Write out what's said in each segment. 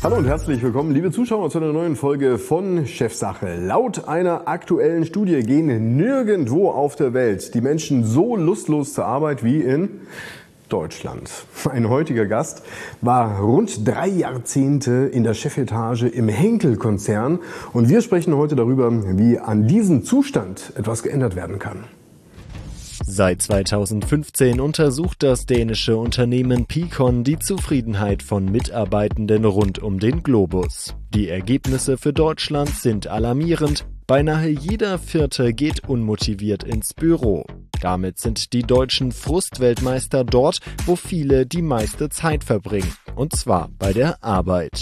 Hallo und herzlich willkommen, liebe Zuschauer, zu einer neuen Folge von Chefsache. Laut einer aktuellen Studie gehen nirgendwo auf der Welt die Menschen so lustlos zur Arbeit wie in Deutschland. Mein heutiger Gast war rund 3 Jahrzehnte in der Chefetage im Henkel-Konzern und wir sprechen heute darüber, wie an diesem Zustand etwas geändert werden kann. Seit 2015 untersucht das dänische Unternehmen Picon die Zufriedenheit von Mitarbeitenden rund um den Globus. Die Ergebnisse für Deutschland sind alarmierend. Beinahe jeder Vierte geht unmotiviert ins Büro. Damit sind die Deutschen Frustweltmeister dort, wo viele die meiste Zeit verbringen. Und zwar bei der Arbeit.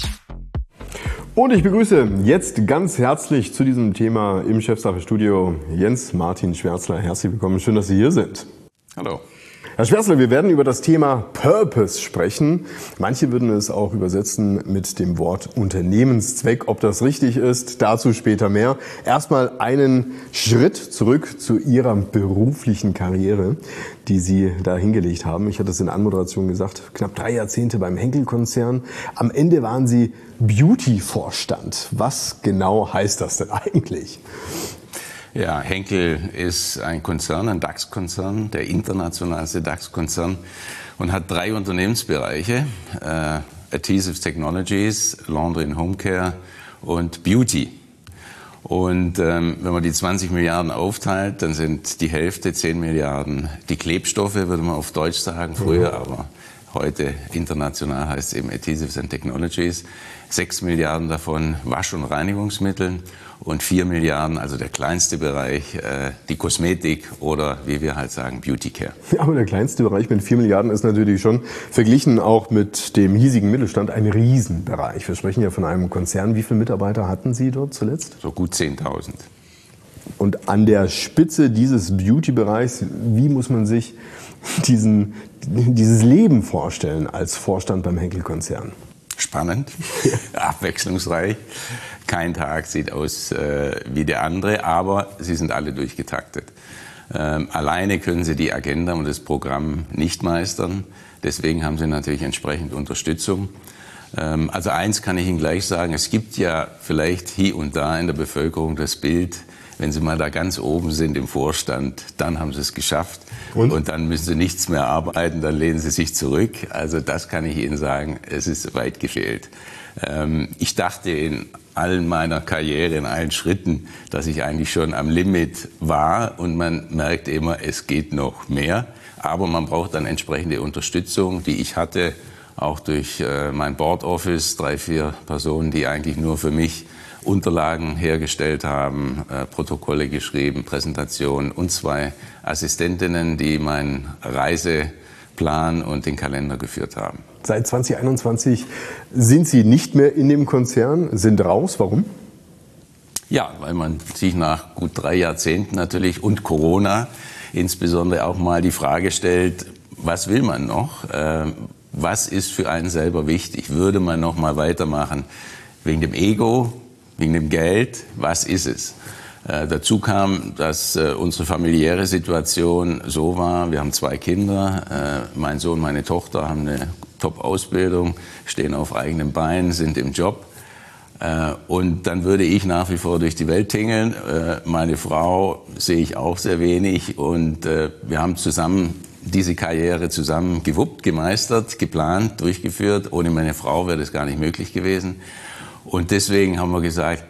Und ich begrüße jetzt ganz herzlich zu diesem Thema im Chefsache-Studio Jens-Martin Schwärzler. Herzlich willkommen, schön, dass Sie hier sind. Hallo. Herr Schwärzler, wir werden über das Thema Purpose sprechen. Manche würden es auch übersetzen mit dem Wort Unternehmenszweck. Ob das richtig ist, dazu später mehr. Erstmal einen Schritt zurück zu Ihrer beruflichen Karriere, die Sie da hingelegt haben. Ich hatte es in der Anmoderation gesagt, knapp 3 Jahrzehnte beim Henkel-Konzern. Am Ende waren Sie Beauty-Vorstand. Was genau heißt das denn eigentlich? Ja, Henkel ist ein Konzern, ein DAX-Konzern, der internationalste DAX-Konzern und hat 3 Unternehmensbereiche, Adhesive Technologies, Laundry and Home Care und Beauty. Und wenn man die 20 Milliarden aufteilt, dann sind die Hälfte, 10 Milliarden, die Klebstoffe, würde man auf Deutsch sagen, früher, aber heute international heißt es eben Adhesives and Technologies. 6 Milliarden davon Wasch- und Reinigungsmittel und 4 Milliarden, also der kleinste Bereich, die Kosmetik oder wie wir halt sagen, Beauty Care. Ja, aber der kleinste Bereich mit 4 Milliarden ist natürlich schon verglichen auch mit dem hiesigen Mittelstand ein Riesenbereich. Wir sprechen ja von einem Konzern. Wie viele Mitarbeiter hatten Sie dort zuletzt? So gut 10.000. Und an der Spitze dieses Beauty-Bereichs, wie muss man sich dieses Leben vorstellen als Vorstand beim Henkel-Konzern? Spannend, abwechslungsreich. Kein Tag sieht aus wie der andere, aber sie sind alle durchgetaktet. Alleine können sie die Agenda und das Programm nicht meistern. Deswegen haben sie natürlich entsprechend Unterstützung. Also eins kann ich Ihnen gleich sagen, es gibt ja vielleicht hier und da in der Bevölkerung das Bild, wenn Sie mal da ganz oben sind im Vorstand, dann haben Sie es geschafft und dann müssen Sie nichts mehr arbeiten, dann lehnen Sie sich zurück. Also das kann ich Ihnen sagen, es ist weit gefehlt. Ich dachte in allen meiner Karriere, in allen Schritten, dass ich eigentlich schon am Limit war und man merkt immer, es geht noch mehr. Aber man braucht dann entsprechende Unterstützung, die ich hatte, auch durch mein Board Office, 3, 4 Personen, die eigentlich nur für mich Unterlagen hergestellt haben, Protokolle geschrieben, Präsentationen und 2 Assistentinnen, die meinen Reiseplan und den Kalender geführt haben. Seit 2021 sind Sie nicht mehr in dem Konzern, sind raus. Warum? Ja, weil man sich nach gut 3 Jahrzehnten natürlich und Corona insbesondere auch mal die Frage stellt, was will man noch? Was ist für einen selber wichtig? Würde man noch mal weitermachen? Wegen dem Ego? Wegen dem Geld, was ist es? Dazu kam, dass unsere familiäre Situation so war, wir haben 2 Kinder, mein Sohn, meine Tochter haben eine Top-Ausbildung, stehen auf eigenen Beinen, sind im Job. Und dann würde ich nach wie vor durch die Welt tingeln. Meine Frau sehe ich auch sehr wenig und wir haben zusammen diese Karriere zusammen gewuppt, gemeistert, geplant, durchgeführt. Ohne meine Frau wäre das gar nicht möglich gewesen. Und deswegen haben wir gesagt,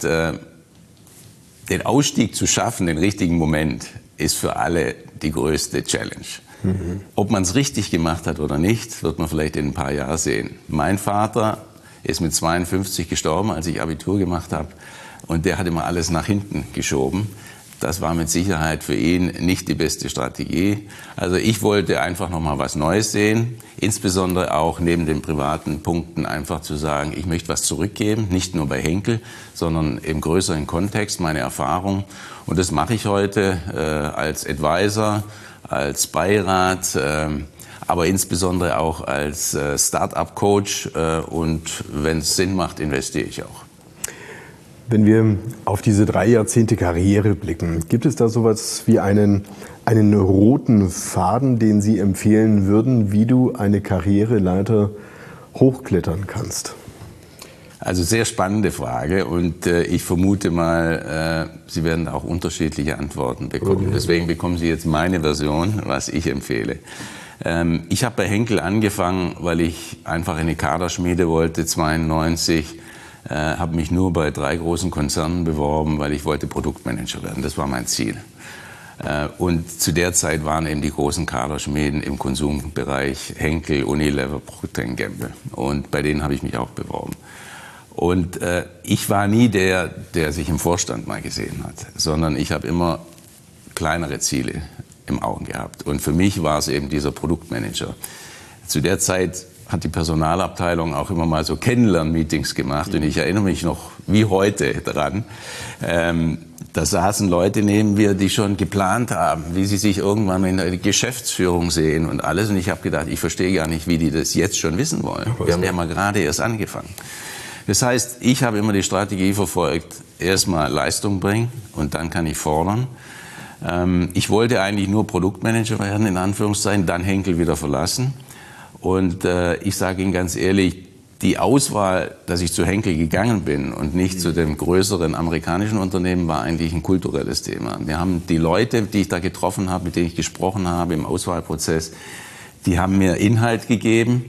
den Ausstieg zu schaffen, den richtigen Moment, ist für alle die größte Challenge. Mhm. Ob man es richtig gemacht hat oder nicht, wird man vielleicht in ein paar Jahren sehen. Mein Vater ist mit 52 gestorben, als ich Abitur gemacht habe. Und der hat immer alles nach hinten geschoben. Das war mit Sicherheit für ihn nicht die beste Strategie. Also ich wollte einfach noch mal was Neues sehen, insbesondere auch neben den privaten Punkten einfach zu sagen, ich möchte was zurückgeben, nicht nur bei Henkel, sondern im größeren Kontext, meine Erfahrung. Und das mache ich heute als Advisor, als Beirat, aber insbesondere auch als Start-up-Coach und wenn es Sinn macht, investiere ich auch. Wenn wir auf diese 3 Jahrzehnte Karriere blicken, gibt es da sowas wie einen roten Faden, den Sie empfehlen würden, wie du eine Karriereleiter hochklettern kannst? Also sehr spannende Frage und ich vermute mal, Sie werden da auch unterschiedliche Antworten bekommen. Deswegen bekommen Sie jetzt meine Version, was ich empfehle. Ich habe bei Henkel angefangen, weil ich einfach eine Kaderschmiede wollte, 92. Habe mich nur bei 3 großen Konzernen beworben, weil ich wollte Produktmanager werden. Das war mein Ziel. Und zu der Zeit waren eben die großen Kaderschmieden im Konsumbereich Henkel, Unilever, Procter & Gamble. Und bei denen habe ich mich auch beworben. Und ich war nie der sich im Vorstand mal gesehen hat, sondern ich habe immer kleinere Ziele im Auge gehabt. Und für mich war es eben dieser Produktmanager. Zu der Zeit hat die Personalabteilung auch immer mal so Kennenlern-Meetings gemacht. Und ich erinnere mich noch wie heute daran. Da saßen Leute neben mir, die schon geplant haben, wie sie sich irgendwann in der Geschäftsführung sehen und alles. Und ich habe gedacht, ich verstehe gar nicht, wie die das jetzt schon wissen wollen. Wir haben ja mal gerade erst angefangen. Das heißt, ich habe immer die Strategie verfolgt, erstmal Leistung bringen und dann kann ich fordern. Ich wollte eigentlich nur Produktmanager werden, in Anführungszeichen, dann Henkel wieder verlassen. Und ich sage Ihnen ganz ehrlich, die Auswahl, dass ich zu Henkel gegangen bin und nicht zu dem größeren amerikanischen Unternehmen, war eigentlich ein kulturelles Thema. Wir haben die Leute, die ich da getroffen habe, mit denen ich gesprochen habe im Auswahlprozess, die haben mir Inhalt gegeben,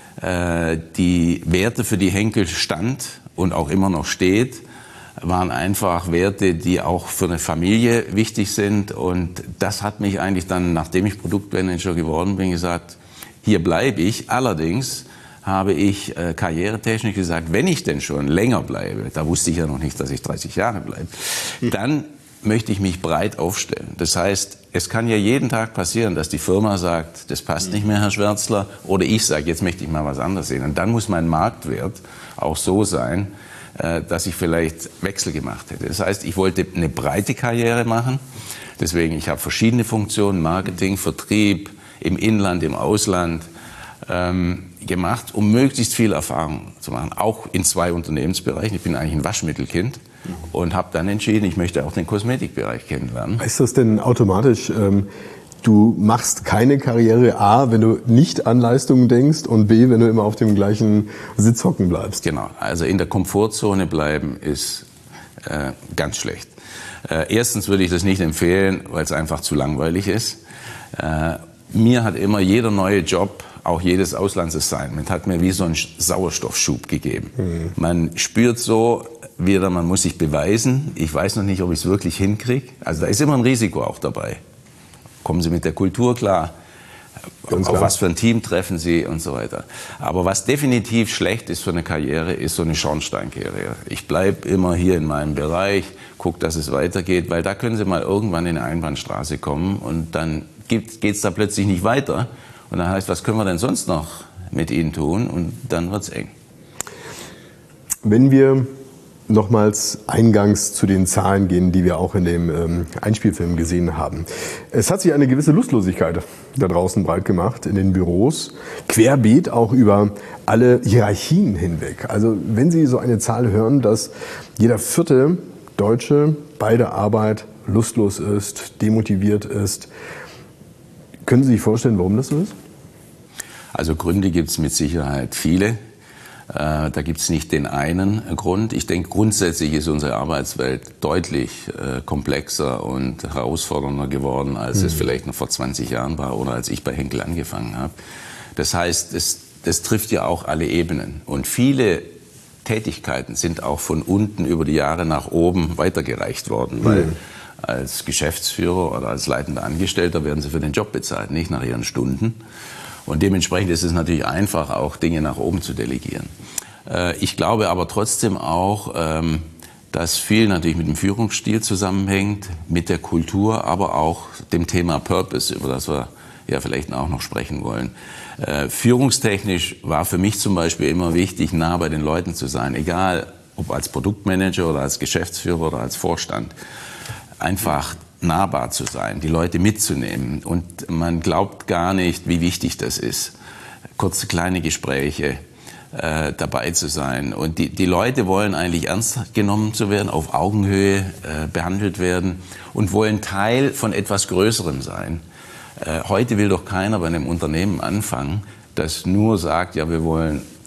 die Werte, für die Henkel stand und auch immer noch steht, waren einfach Werte, die auch für eine Familie wichtig sind. Und das hat mich eigentlich dann, nachdem ich Produktmanager geworden bin, gesagt, hier bleibe ich. Allerdings habe ich karrieretechnisch gesagt, wenn ich denn schon länger bleibe, da wusste ich ja noch nicht, dass ich 30 Jahre bleibe, dann möchte ich mich breit aufstellen. Das heißt, es kann ja jeden Tag passieren, dass die Firma sagt, das passt nicht mehr, Herr Schwärzler, oder ich sage, jetzt möchte ich mal was anderes sehen. Und dann muss mein Marktwert auch so sein, dass ich vielleicht Wechsel gemacht hätte. Das heißt, ich wollte eine breite Karriere machen. Deswegen, ich habe verschiedene Funktionen, Marketing, Vertrieb, im Inland, im Ausland gemacht, um möglichst viel Erfahrung zu machen, auch in 2 Unternehmensbereichen. Ich bin eigentlich ein Waschmittelkind und habe dann entschieden, ich möchte auch den Kosmetikbereich kennenlernen. Heißt das denn automatisch, du machst keine Karriere A, wenn du nicht an Leistungen denkst, und B, wenn du immer auf dem gleichen Sitz hocken bleibst? Genau, also in der Komfortzone bleiben ist ganz schlecht. Erstens würde ich das nicht empfehlen, weil es einfach zu langweilig ist. Mir hat immer jeder neue Job, auch jedes Auslandsassignment, hat mir wie so einen Sauerstoffschub gegeben. Man spürt so wieder, man muss sich beweisen. Ich weiß noch nicht, ob ich es wirklich hinkriege. Also da ist immer ein Risiko auch dabei. Kommen Sie mit der Kultur klar? Auf was für ein Team treffen Sie und so weiter. Aber was definitiv schlecht ist für eine Karriere, ist so eine Schornsteinkarriere. Ich bleibe immer hier in meinem Bereich, gucke, dass es weitergeht, weil da können Sie mal irgendwann in eine Einbahnstraße kommen und dann geht es da plötzlich nicht weiter. Und dann heißt, was können wir denn sonst noch mit Ihnen tun? Und dann wird es eng. Wenn wir nochmals eingangs zu den Zahlen gehen, die wir auch in dem Einspielfilm gesehen haben. Es hat sich eine gewisse Lustlosigkeit da draußen breit gemacht in den Büros, querbeet auch über alle Hierarchien hinweg. Also wenn Sie so eine Zahl hören, dass jeder 4. Deutsche bei der Arbeit lustlos ist, demotiviert ist, können Sie sich vorstellen, warum das so ist? Also Gründe gibt es mit Sicherheit viele. Da gibt es nicht den einen Grund. Ich denke, grundsätzlich ist unsere Arbeitswelt deutlich komplexer und herausfordernder geworden, als es vielleicht noch vor 20 Jahren war oder als ich bei Henkel angefangen habe. Das heißt, das trifft ja auch alle Ebenen. Und viele Tätigkeiten sind auch von unten über die Jahre nach oben weitergereicht worden, weil als Geschäftsführer oder als leitender Angestellter werden Sie für den Job bezahlt, nicht nach Ihren Stunden. Und dementsprechend ist es natürlich einfach, auch Dinge nach oben zu delegieren. Ich glaube aber trotzdem auch, dass viel natürlich mit dem Führungsstil zusammenhängt, mit der Kultur, aber auch dem Thema Purpose, über das wir ja vielleicht auch noch sprechen wollen. Führungstechnisch war für mich zum Beispiel immer wichtig, nah bei den Leuten zu sein, egal ob als Produktmanager oder als Geschäftsführer oder als Vorstand. Einfach nahbar zu sein, die Leute mitzunehmen. Und man glaubt gar nicht, wie wichtig das ist, kurze kleine Gespräche dabei zu sein. Und die Leute wollen eigentlich ernst genommen zu werden, auf Augenhöhe behandelt werden und wollen Teil von etwas Größerem sein. Heute will doch keiner bei einem Unternehmen anfangen, das nur sagt, ja, wir wollen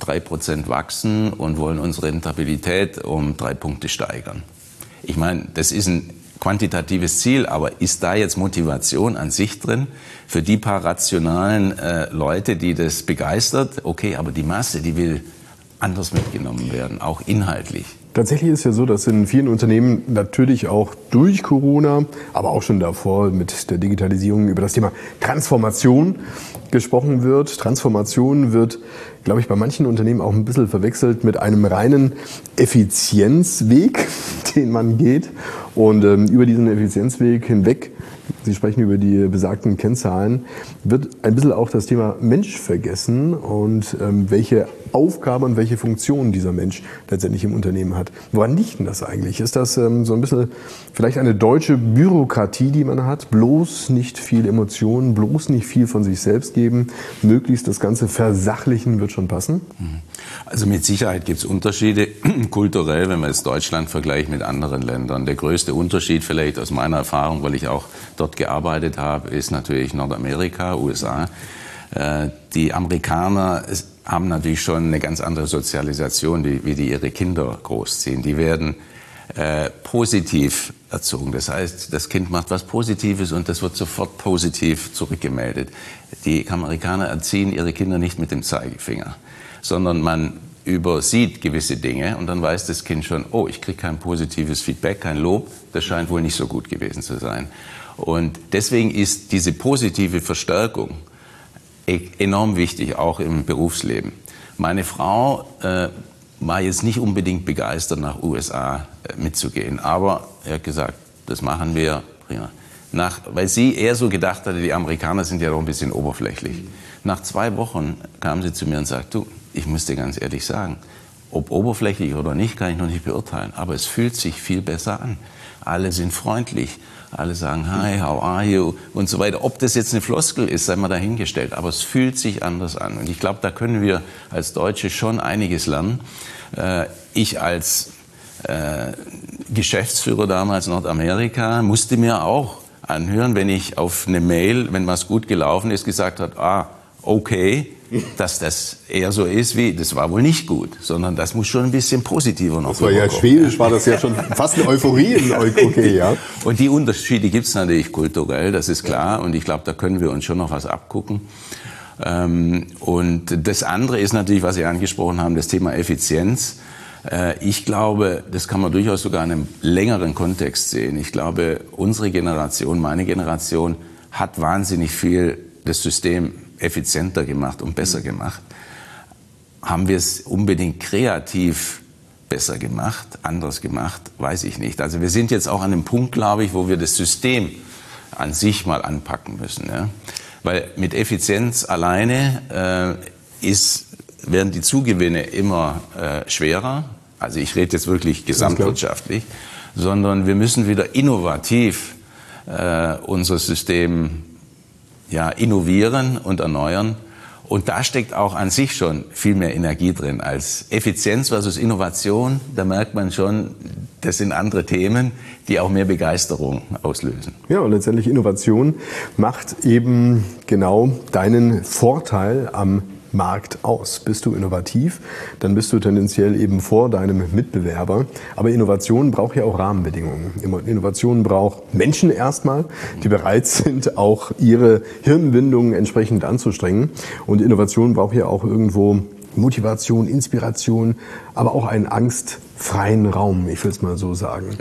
3% wachsen und wollen unsere Rentabilität um 3 Punkte steigern. Ich meine, das ist ein quantitatives Ziel, aber ist da jetzt Motivation an sich drin für die paar rationalen Leute, die das begeistert? Okay, aber die Masse, die will anders mitgenommen werden, auch inhaltlich. Tatsächlich ist ja so, dass in vielen Unternehmen natürlich auch durch Corona, aber auch schon davor mit der Digitalisierung über das Thema Transformation gesprochen wird. Transformation wird, glaube ich, bei manchen Unternehmen auch ein bisschen verwechselt mit einem reinen Effizienzweg, den man geht. Und über diesen Effizienzweg hinweg, Sie sprechen über die besagten Kennzahlen, wird ein bisschen auch das Thema Mensch vergessen und welche Aufgabe und welche Funktion dieser Mensch letztendlich im Unternehmen hat. Woran liegt denn das eigentlich? Ist das so ein bisschen vielleicht eine deutsche Bürokratie, die man hat? Bloß nicht viel Emotionen, bloß nicht viel von sich selbst geben, möglichst das Ganze versachlichen, wird schon passen? Also mit Sicherheit gibt es Unterschiede kulturell, wenn man jetzt Deutschland vergleicht mit anderen Ländern. Der größte Unterschied vielleicht aus meiner Erfahrung, weil ich auch dort gearbeitet habe, ist natürlich Nordamerika, USA. Die Amerikaner haben natürlich schon eine ganz andere Sozialisation, wie die ihre Kinder großziehen. Die werden positiv erzogen. Das heißt, das Kind macht was Positives und das wird sofort positiv zurückgemeldet. Die Amerikaner erziehen ihre Kinder nicht mit dem Zeigefinger, sondern man übersieht gewisse Dinge und dann weiß das Kind schon, oh, ich kriege kein positives Feedback, kein Lob, das scheint wohl nicht so gut gewesen zu sein. Und deswegen ist diese positive Verstärkung enorm wichtig, auch im Berufsleben. Meine Frau war jetzt nicht unbedingt begeistert, nach USA mitzugehen, aber er hat gesagt, das machen wir, prima. Weil sie eher so gedacht hatte, die Amerikaner sind ja doch ein bisschen oberflächlich. Nach 2 Wochen kam sie zu mir und sagte, du, ich muss dir ganz ehrlich sagen, ob oberflächlich oder nicht, kann ich noch nicht beurteilen, aber es fühlt sich viel besser an. Alle sind freundlich, alle sagen, hi, how are you und so weiter. Ob das jetzt eine Floskel ist, sei mal dahingestellt, aber es fühlt sich anders an. Und ich glaube, da können wir als Deutsche schon einiges lernen. Ich als Geschäftsführer damals Nordamerika musste mir auch anhören, wenn ich auf eine Mail, wenn was gut gelaufen ist, gesagt hat, okay, dass das eher so ist wie, das war wohl nicht gut, sondern das muss schon ein bisschen positiver noch. Das war ja schwedisch, war das ja schon fast eine Euphorie in okay, ja. Und die Unterschiede gibt es natürlich kulturell, das ist klar, und ich glaube, da können wir uns schon noch was abgucken. Und das andere ist natürlich, was Sie angesprochen haben, das Thema Effizienz. Ich glaube, das kann man durchaus sogar in einem längeren Kontext sehen. Ich glaube, unsere Generation, meine Generation, hat wahnsinnig viel das System effizienter gemacht und besser gemacht. Haben wir es unbedingt kreativ besser gemacht, anders gemacht, weiß ich nicht. Also wir sind jetzt auch an einem Punkt, glaube ich, wo wir das System an sich mal anpacken müssen. Ja? Weil mit Effizienz alleine werden die Zugewinne immer schwerer. Also ich rede jetzt wirklich gesamtwirtschaftlich, sondern wir müssen wieder innovativ unser System innovieren und erneuern. Und da steckt auch an sich schon viel mehr Energie drin als Effizienz versus Innovation. Da merkt man schon, das sind andere Themen, die auch mehr Begeisterung auslösen. Ja, und letztendlich Innovation macht eben genau deinen Vorteil am Markt aus. Bist du innovativ, dann bist du tendenziell eben vor deinem Mitbewerber. Aber Innovation braucht ja auch Rahmenbedingungen. Innovation braucht Menschen erstmal, die bereit sind, auch ihre Hirnwindungen entsprechend anzustrengen. Und Innovation braucht ja auch irgendwo Motivation, Inspiration, aber auch einen angstfreien Raum, ich will es mal so sagen.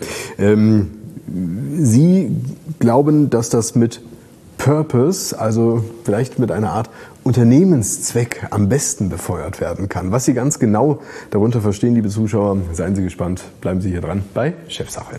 Sie glauben, dass das mit Purpose, also vielleicht mit einer Art Unternehmenszweck am besten befeuert werden kann. Was Sie ganz genau darunter verstehen, liebe Zuschauer, seien Sie gespannt. Bleiben Sie hier dran bei Chefsache.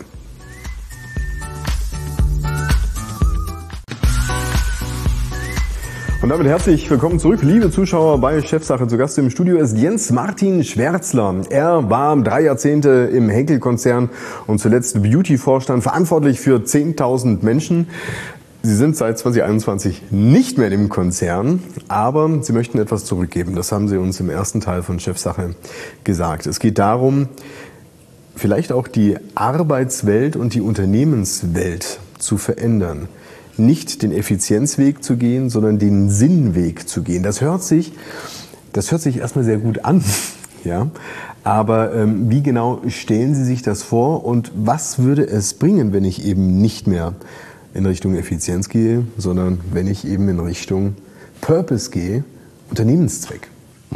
Und damit herzlich willkommen zurück, liebe Zuschauer bei Chefsache. Zu Gast im Studio ist Jens Martin Schwärzler. Er war 3 Jahrzehnte im Henkel-Konzern und zuletzt Beauty-Vorstand, verantwortlich für 10.000 Menschen. Sie sind seit 2021 nicht mehr im Konzern, aber Sie möchten etwas zurückgeben. Das haben Sie uns im ersten Teil von Chefsache gesagt. Es geht darum, vielleicht auch die Arbeitswelt und die Unternehmenswelt zu verändern. Nicht den Effizienzweg zu gehen, sondern den Sinnweg zu gehen. Das hört sich Das hört sich erstmal sehr gut an, ja. Aber wie genau stellen Sie sich das vor und was würde es bringen, wenn ich eben nicht mehr in Richtung Effizienz gehe, sondern wenn ich eben in Richtung Purpose gehe, Unternehmenszweck?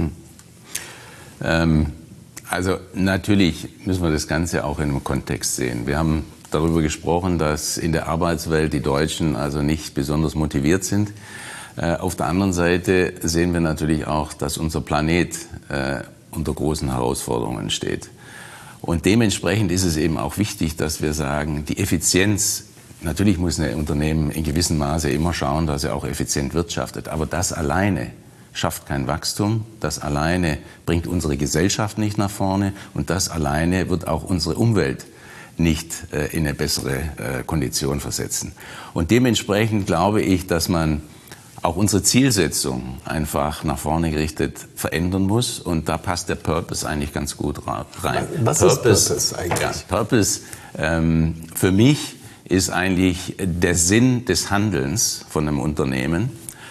Also natürlich müssen wir das Ganze auch in einem Kontext sehen. Wir haben darüber gesprochen, dass in der Arbeitswelt die Deutschen also nicht besonders motiviert sind. Auf der anderen Seite sehen wir natürlich auch, dass unser Planet unter großen Herausforderungen steht. Und dementsprechend ist es eben auch wichtig, dass wir sagen, die Effizienz, natürlich muss ein Unternehmen in gewissem Maße immer schauen, dass er auch effizient wirtschaftet, aber das alleine schafft kein Wachstum, das alleine bringt unsere Gesellschaft nicht nach vorne und das alleine wird auch unsere Umwelt nicht in eine bessere Kondition versetzen. Und dementsprechend glaube ich, dass man auch unsere Zielsetzung einfach nach vorne gerichtet verändern muss und da passt der Purpose eigentlich ganz gut rein. Was ist Purpose eigentlich? Ja, Purpose für mich ist eigentlich der Sinn des Handelns von einem Unternehmen.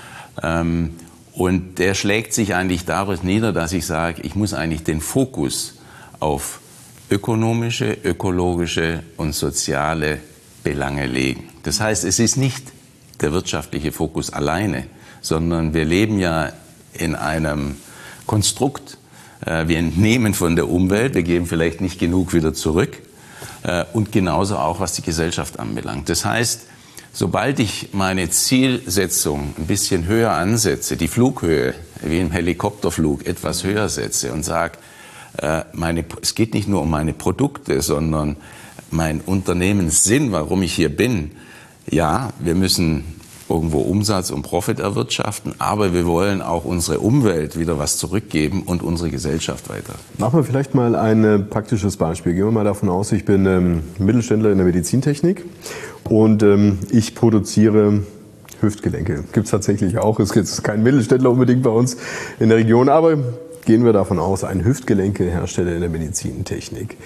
Und der schlägt sich eigentlich daraus nieder, dass ich sage, ich muss eigentlich den Fokus auf ökonomische, ökologische und soziale Belange legen. Das heißt, es ist nicht der wirtschaftliche Fokus alleine, sondern wir leben ja in einem Konstrukt. Wir entnehmen von der Umwelt, wir geben vielleicht nicht genug wieder zurück und genauso auch, was die Gesellschaft anbelangt. Das heißt, sobald ich meine Zielsetzung ein bisschen höher ansetze, die Flughöhe, wie im Helikopterflug, etwas höher setze und sage, es geht nicht nur um meine Produkte, sondern mein Unternehmenssinn, warum ich hier bin. Ja, wir müssen irgendwo Umsatz und Profit erwirtschaften, aber wir wollen auch unsere Umwelt wieder was zurückgeben und unsere Gesellschaft weiter. Machen wir vielleicht mal ein praktisches Beispiel. Gehen wir mal davon aus, ich bin Mittelständler in der Medizintechnik und ich produziere Hüftgelenke. Gibt es tatsächlich auch. Es gibt keinen Mittelständler unbedingt bei uns in der Region, aber gehen wir davon aus, ein Hüftgelenkehersteller in der Medizintechnik.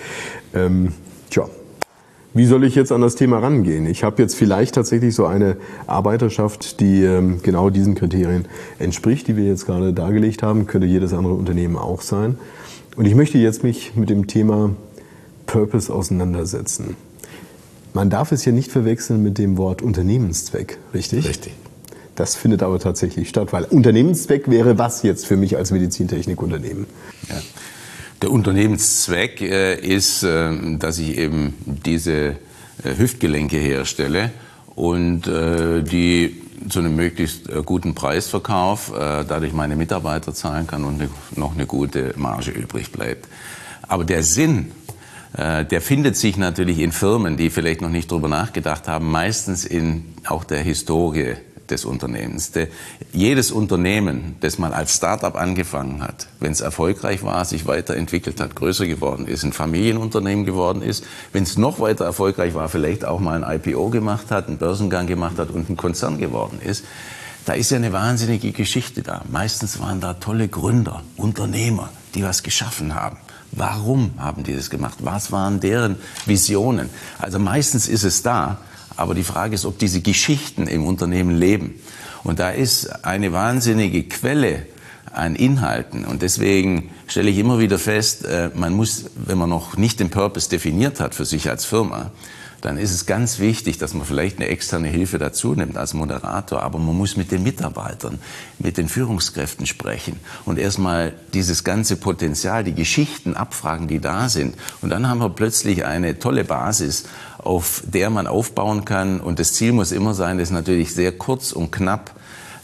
Wie soll ich jetzt an das Thema rangehen? Ich habe jetzt vielleicht tatsächlich so eine Arbeiterschaft, die genau diesen Kriterien entspricht, die wir jetzt gerade dargelegt haben. Könnte jedes andere Unternehmen auch sein. Und ich möchte jetzt mich mit dem Thema Purpose auseinandersetzen. Man darf es ja nicht verwechseln mit dem Wort Unternehmenszweck, richtig? Richtig. Das findet aber tatsächlich statt, weil Unternehmenszweck wäre was jetzt für mich als Medizintechnikunternehmen? Ja. Der Unternehmenszweck ist, dass ich eben diese Hüftgelenke herstelle und die zu einem möglichst guten Preis verkaufe, dadurch meine Mitarbeiter zahlen kann und noch eine gute Marge übrig bleibt. Aber der Sinn, der findet sich natürlich in Firmen, die vielleicht noch nicht darüber nachgedacht haben, meistens in auch der Historie des Unternehmens. Jedes Unternehmen, das mal als Start-up angefangen hat, wenn es erfolgreich war, sich weiterentwickelt hat, größer geworden ist, ein Familienunternehmen geworden ist, wenn es noch weiter erfolgreich war, vielleicht auch mal ein IPO gemacht hat, einen Börsengang gemacht hat und ein Konzern geworden ist, da ist ja eine wahnsinnige Geschichte da. Meistens waren da tolle Gründer, Unternehmer, die was geschaffen haben. Warum haben die das gemacht? Was waren deren Visionen? Also meistens ist es da. Aber die Frage ist, ob diese Geschichten im Unternehmen leben. Und da ist eine wahnsinnige Quelle an Inhalten. Und deswegen stelle ich immer wieder fest, man muss, wenn man noch nicht den Purpose definiert hat für sich als Firma, dann ist es ganz wichtig, dass man vielleicht eine externe Hilfe dazu nimmt als Moderator. Aber man muss mit den Mitarbeitern, mit den Führungskräften sprechen und erstmal dieses ganze Potenzial, die Geschichten abfragen, die da sind. Und dann haben wir plötzlich eine tolle Basis, auf der man aufbauen kann. Und das Ziel muss immer sein, das natürlich sehr kurz und knapp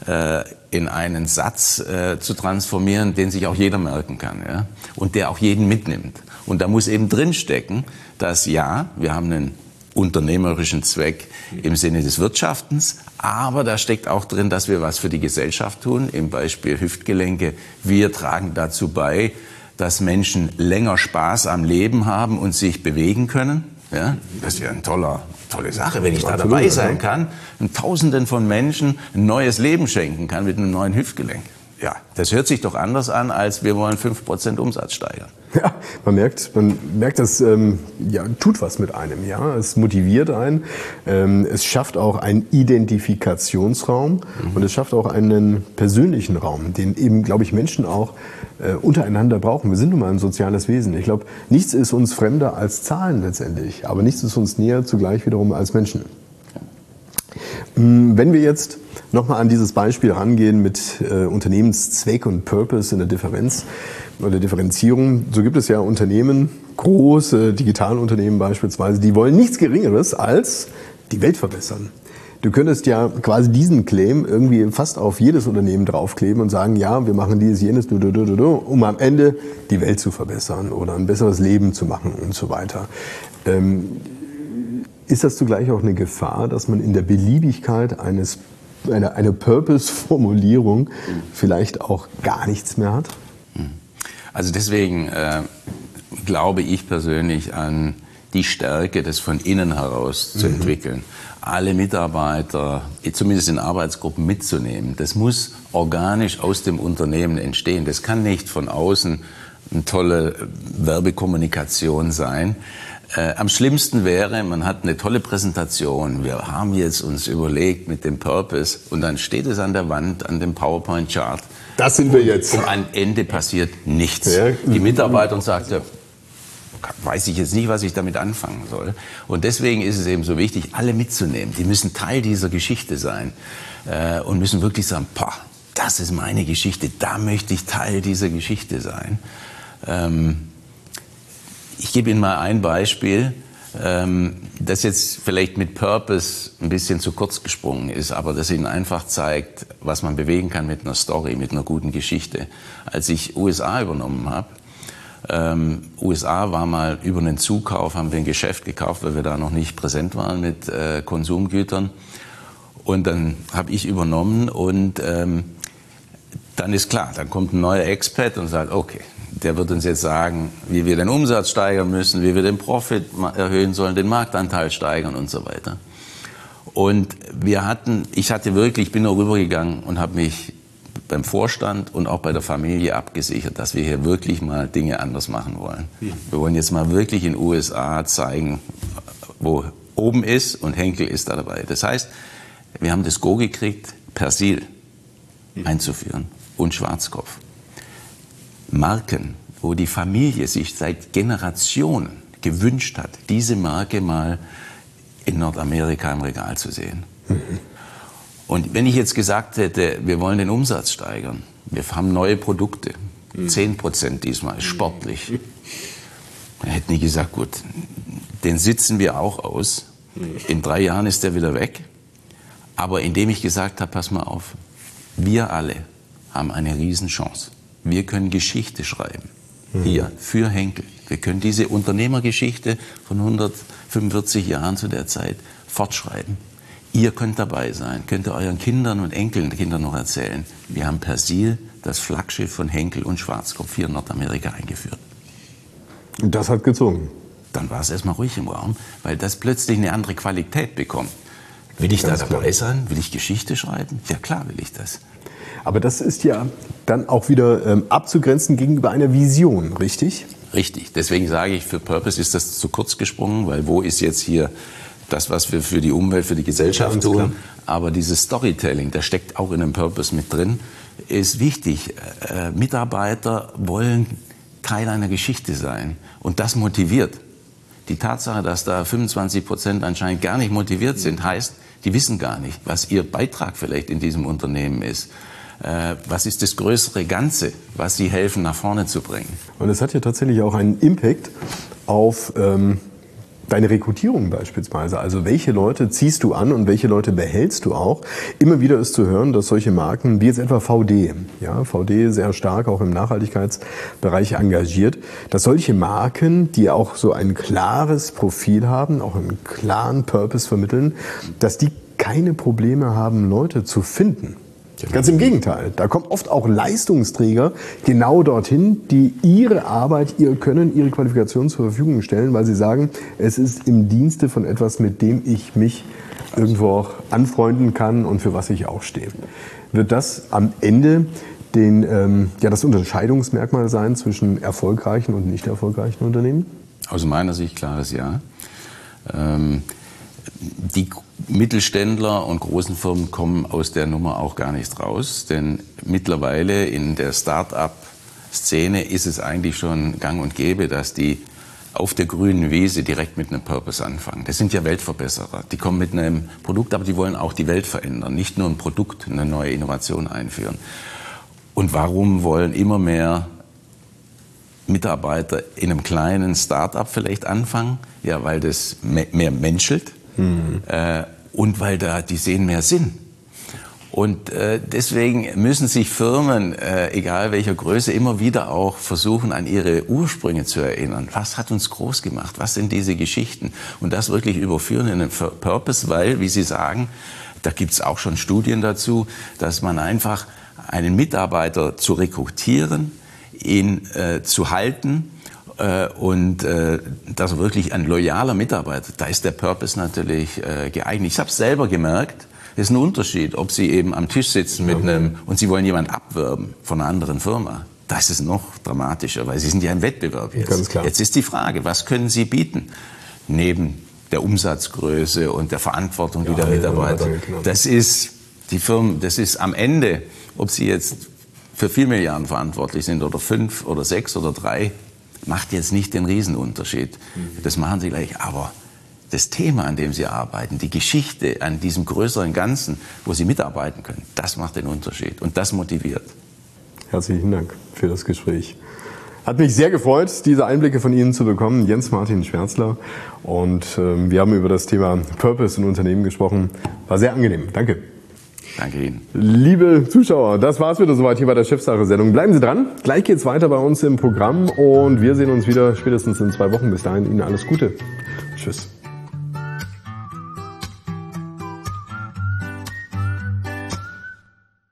in einen Satz zu transformieren, den sich auch jeder merken kann, ja? Und der auch jeden mitnimmt. Und da muss eben drinstecken, dass ja, wir haben einen unternehmerischen Zweck im Sinne des Wirtschaftens, aber da steckt auch drin, dass wir was für die Gesellschaft tun. Im Beispiel Hüftgelenke, wir tragen dazu bei, dass Menschen länger Spaß am Leben haben und sich bewegen können. Ja, das ist ja eine tolle Sache, wenn ich da dabei sein kann und Tausenden von Menschen ein neues Leben schenken kann mit einem neuen Hüftgelenk. Ja, das hört sich doch anders an, als wir wollen 5% Umsatz steigern. Ja, man merkt, das tut was mit einem. Ja, es motiviert einen. Es schafft auch einen Identifikationsraum und es schafft auch einen persönlichen Raum, den eben, glaube ich, Menschen auch untereinander brauchen. Wir sind nun mal ein soziales Wesen. Ich glaube, nichts ist uns fremder als Zahlen letztendlich, aber nichts ist uns näher zugleich wiederum als Menschen. Wenn wir jetzt nochmal an dieses Beispiel rangehen mit Unternehmenszweck und Purpose in der Differenz oder Differenzierung, so gibt es ja Unternehmen, große Digitalunternehmen beispielsweise, die wollen nichts Geringeres als die Welt verbessern. Du könntest ja quasi diesen Claim irgendwie fast auf jedes Unternehmen draufkleben und sagen, ja, wir machen dieses, jenes, um am Ende die Welt zu verbessern oder ein besseres Leben zu machen und so weiter. Ist das zugleich auch eine Gefahr, dass man in der Beliebigkeit einer Purpose-Formulierung vielleicht auch gar nichts mehr hat? Also deswegen glaube ich persönlich an die Stärke, das von innen heraus zu entwickeln. Alle Mitarbeiter, zumindest in Arbeitsgruppen, mitzunehmen. Das muss organisch aus dem Unternehmen entstehen. Das kann nicht von außen eine tolle Werbekommunikation sein. Am schlimmsten wäre, man hat eine tolle Präsentation, wir haben jetzt uns überlegt mit dem Purpose und dann steht es an der Wand, an dem PowerPoint-Chart. Das sind wir jetzt. Und am Ende passiert nichts. Ja. Die Mitarbeiter sagt, ja, weiß ich jetzt nicht, was ich damit anfangen soll. Und deswegen ist es eben so wichtig, alle mitzunehmen. Die müssen Teil dieser Geschichte sein und müssen wirklich sagen, das ist meine Geschichte, da möchte ich Teil dieser Geschichte sein. Ich gebe Ihnen mal ein Beispiel, das jetzt vielleicht mit Purpose ein bisschen zu kurz gesprungen ist, aber das Ihnen einfach zeigt, was man bewegen kann mit einer Story, mit einer guten Geschichte. Als ich USA übernommen habe, USA war mal über einen Zukauf, haben wir ein Geschäft gekauft, weil wir da noch nicht präsent waren mit Konsumgütern. Und dann habe ich übernommen und dann ist klar, dann kommt ein neuer Expat und sagt, okay, der wird uns jetzt sagen, wie wir den Umsatz steigern müssen, wie wir den Profit erhöhen sollen, den Marktanteil steigern und so weiter. Und ich bin noch rübergegangen und habe mich beim Vorstand und auch bei der Familie abgesichert, dass wir hier wirklich mal Dinge anders machen wollen. Wir wollen jetzt mal wirklich in den USA zeigen, wo oben ist und Henkel ist da dabei. Das heißt, wir haben das Go gekriegt, Persil einzuführen und Schwarzkopf. Marken, wo die Familie sich seit Generationen gewünscht hat, diese Marke mal in Nordamerika im Regal zu sehen. Und wenn ich jetzt gesagt hätte, wir wollen den Umsatz steigern, wir haben neue Produkte, 10% diesmal, sportlich, dann hätten die gesagt, gut, den sitzen wir auch aus, in 3 Jahren ist der wieder weg. Aber indem ich gesagt habe, pass mal auf, wir alle haben eine Riesenchance. Wir können Geschichte schreiben, hier, für Henkel. Wir können diese Unternehmergeschichte von 145 Jahren zu der Zeit fortschreiben. Ihr könnt dabei sein, könnt ihr euren Kindern und Enkelkindern noch erzählen. Wir haben Persil, das Flaggschiff von Henkel und Schwarzkopf hier in Nordamerika eingeführt. Und das hat gezogen. Dann war es erstmal ruhig im Raum, weil das plötzlich eine andere Qualität bekommt. Will ich da dabei sein? Will ich Geschichte schreiben? Ja klar will ich das. Aber das ist ja dann auch wieder abzugrenzen gegenüber einer Vision, richtig? Richtig. Deswegen sage ich, für Purpose ist das zu kurz gesprungen, weil wo ist jetzt hier das, was wir für die Umwelt, für die Gesellschaft tun? Klar. Aber dieses Storytelling, das steckt auch in einem Purpose mit drin, ist wichtig. Mitarbeiter wollen Teil einer Geschichte sein und das motiviert. Die Tatsache, dass da 25% anscheinend gar nicht motiviert sind, heißt, die wissen gar nicht, was ihr Beitrag vielleicht in diesem Unternehmen ist. Was ist das größere Ganze, was sie helfen, nach vorne zu bringen? Und es hat ja tatsächlich auch einen Impact auf deine Rekrutierung beispielsweise. Also welche Leute ziehst du an und welche Leute behältst du auch? Immer wieder ist zu hören, dass solche Marken, wie jetzt etwa VD, ja, VD sehr stark auch im Nachhaltigkeitsbereich engagiert, dass solche Marken, die auch so ein klares Profil haben, auch einen klaren Purpose vermitteln, dass die keine Probleme haben, Leute zu finden. Ganz im Gegenteil. Da kommen oft auch Leistungsträger genau dorthin, die ihre Arbeit, ihr Können, ihre Qualifikation zur Verfügung stellen, weil sie sagen, es ist im Dienste von etwas, mit dem ich mich irgendwo auch anfreunden kann und für was ich auch stehe. Wird das am Ende das Unterscheidungsmerkmal sein zwischen erfolgreichen und nicht erfolgreichen Unternehmen? Aus meiner Sicht klares Ja. Die Mittelständler und großen Firmen kommen aus der Nummer auch gar nicht raus, denn mittlerweile in der Start-up-Szene ist es eigentlich schon gang und gäbe, dass die auf der grünen Wiese direkt mit einem Purpose anfangen. Das sind ja Weltverbesserer. Die kommen mit einem Produkt, aber die wollen auch die Welt verändern, nicht nur ein Produkt, eine neue Innovation einführen. Und warum wollen immer mehr Mitarbeiter in einem kleinen Start-up vielleicht anfangen? Ja, weil das mehr menschelt und weil die sehen mehr Sinn. Und deswegen müssen sich Firmen, egal welcher Größe, immer wieder auch versuchen, an ihre Ursprünge zu erinnern. Was hat uns groß gemacht? Was sind diese Geschichten? Und das wirklich überführen in einen Purpose, weil, wie Sie sagen, da gibt es auch schon Studien dazu, dass man einfach einen Mitarbeiter zu rekrutieren, ihn zu halten und dass er wirklich ein loyaler Mitarbeiter, da ist der Purpose natürlich geeignet. Ich habe es selber gemerkt, es ist ein Unterschied, ob Sie eben am Tisch sitzen mit und Sie wollen jemanden abwerben von einer anderen Firma. Da ist es noch dramatischer, weil Sie sind ja im Wettbewerb jetzt. Ganz klar. Jetzt ist die Frage, was können Sie bieten? Neben der Umsatzgröße und der Verantwortung, die der Mitarbeiter. Das ist die Firmen, das ist am Ende, ob Sie jetzt für 4 Milliarden verantwortlich sind oder 5 oder 6 oder 3, macht jetzt nicht den Riesenunterschied. Das machen Sie gleich, aber das Thema, an dem Sie arbeiten, die Geschichte an diesem größeren Ganzen, wo Sie mitarbeiten können, das macht den Unterschied und das motiviert. Herzlichen Dank für das Gespräch. Hat mich sehr gefreut, diese Einblicke von Ihnen zu bekommen, Jens-Martin Schwärzler. Und wir haben über das Thema Purpose in Unternehmen gesprochen. War sehr angenehm. Danke. Danke Ihnen. Liebe Zuschauer, das war's wieder soweit hier bei der Chefsache-Sendung. Bleiben Sie dran. Gleich geht's weiter bei uns im Programm und wir sehen uns wieder spätestens in 2 Wochen. Bis dahin Ihnen alles Gute. Tschüss.